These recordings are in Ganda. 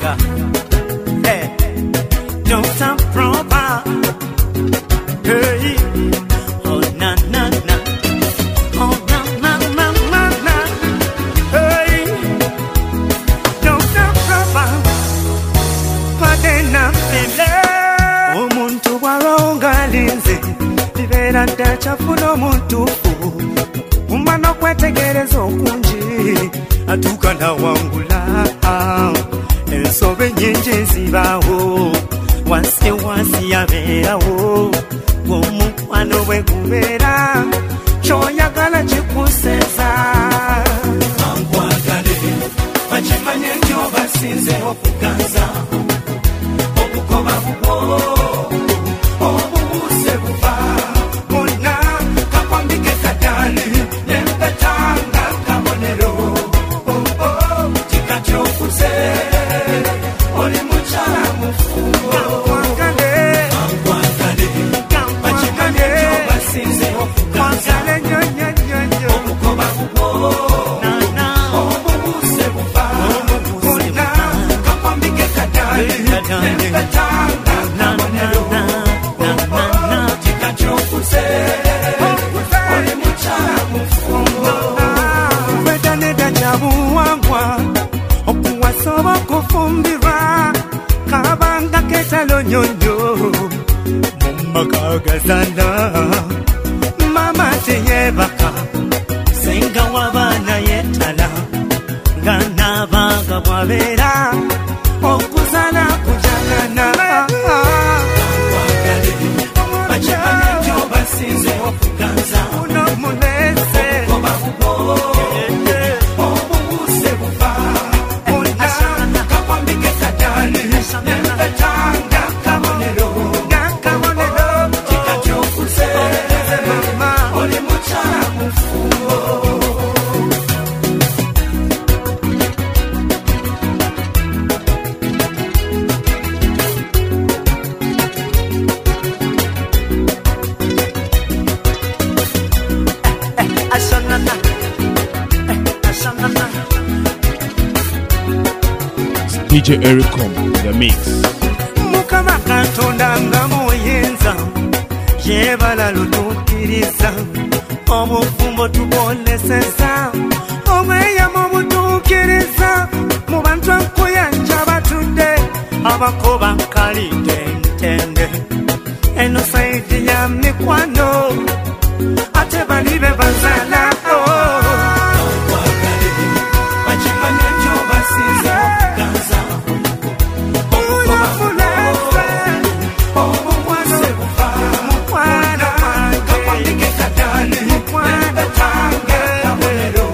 Hey, don't I'm proper. Hey, oh na na na, oh na na na na na. Hey, don't I'm proper. Padena pele, omuntu waronga linze, libera dachafuno muntu. Umano kwetegereza okunji, atuka na wangula. Ensobe nyingi zibawo, wansi yabeerawo. Omukwano bwe gubeera, ky'oyagala kikuseza. Ankwagale, bakimanye nti obasinze okuganza. Obukoba bubwo, obubuuse buva. Bonna kakwambike kadali, n'empetanga kabonero. Kikatyokuze, oli mukyala mufugo. Ankwagale, bakimanye nti obasinze okuganza. Obukoba bubwo, obubuuse buva. Bonna kakwambike kadali, n'empetanga kabonero. Kikatyokuze, oli mukyala mufugo. Wedaneda jabuwangwa, okuwasoba okufumbirwa, kabanga ketalo nyonyo, mumakagazana, mama teyebaka, senga wabana yetala, ngana baga bwabera, okuzana kujagana. Ankwagale, bakimanye nti obasinze okuganza. Uno muneze, obukoba bubwo, obubuuse buva. Bonna kakwambike kadali, n'empetanga kabonero. Kikatyokuze, oli mukyala mufugo. DJ Ericom, the mix. Mukama Katonda nga muyinza, yebala lutuukiriza. Obufumbo tubwoleseza, obweyamo butuukiriza. Mu bantu nkuyanja batudde, abakoba nkalidde ntende. Eno saidi ya mikwano, ate bali be bazalako. Ankwagale, bakimanye nti obasinze okuganza. Obukoba bubwo, obubuuse buva. Mukwano kakwambike kadali, n'empetanga kabonero.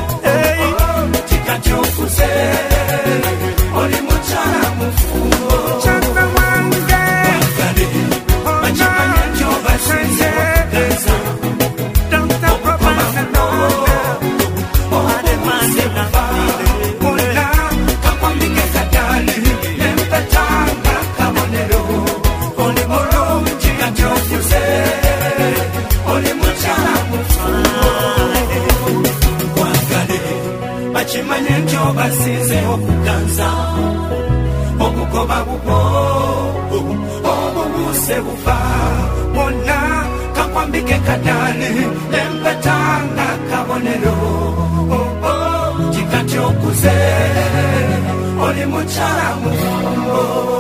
Kikatyokuze, oli mukyala mufugo. Ankwagale, bakimanye nti obasinze okuganza. Obukoba bubwo, obubuuse buva. Bonna kakwambike kadali, n'empetanga kabonero. Oli mulungi, kikatyokuze, oli mukyala mufugo. Ankwagale, bakimanye nti obasinze okuganza. Obukoba bubwo, obubuuse buva. Bonna kakwambike kadali, n'empetanga kabonero. Kikatyokuze, oli mukyala mufugo.